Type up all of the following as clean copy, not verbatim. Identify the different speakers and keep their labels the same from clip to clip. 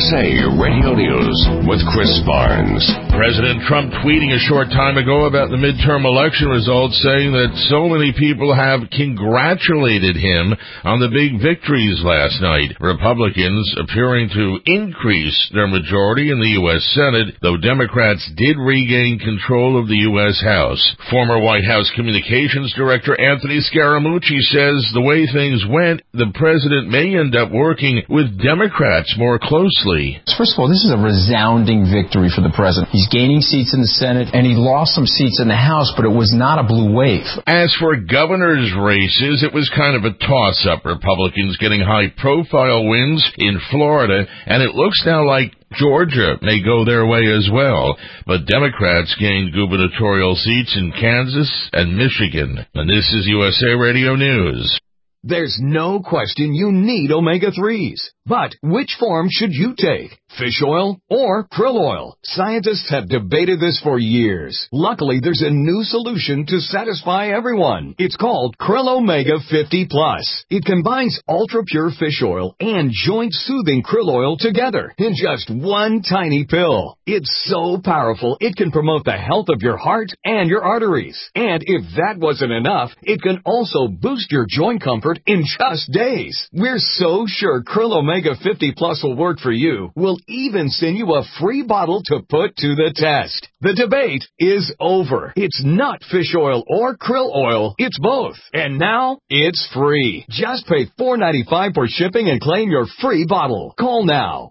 Speaker 1: USA Radio News with Chris Barnes.
Speaker 2: President Trump tweeting a short time ago about the midterm election results, saying that so many people have congratulated him on the big victories last night. Republicans appearing to increase their majority in the U.S. Senate, though Democrats did regain control of the U.S. House. Former White House Communications Director Anthony Scaramucci says the way things went, the president may end up working with Democrats more closely.
Speaker 3: First of all, this is a resounding victory for the president. He's gaining seats in the Senate, and he lost some seats in the House, but it was not a blue wave.
Speaker 2: As for governor's races, it was kind of a toss-up. Republicans getting high-profile wins in Florida, and it looks now like Georgia may go their way as well, but Democrats gained gubernatorial seats in Kansas and Michigan. And this is USA Radio News.
Speaker 4: There's no question you need omega-3s. But which form should you take? Fish oil or krill oil? Scientists have debated this for years. Luckily, there's a new solution to satisfy everyone. It's called Krill Omega 50 Plus. It combines ultra-pure fish oil and joint-soothing krill oil together in just one tiny pill. It's so powerful, it can promote the health of your heart and your arteries. And if that wasn't enough, it can also boost your joint comfort in just days. We're so sure Krill Omega 50 Plus will work for you. We'll even send you a free bottle to put to the test. The debate is over. It's not fish oil or krill oil. It's both. And now, it's free. Just pay $4.95 for shipping and claim your free bottle. Call now.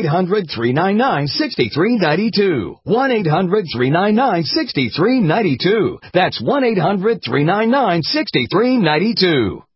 Speaker 4: 1-800-399-6392. 1-800-399-6392. That's 1-800-399-6392.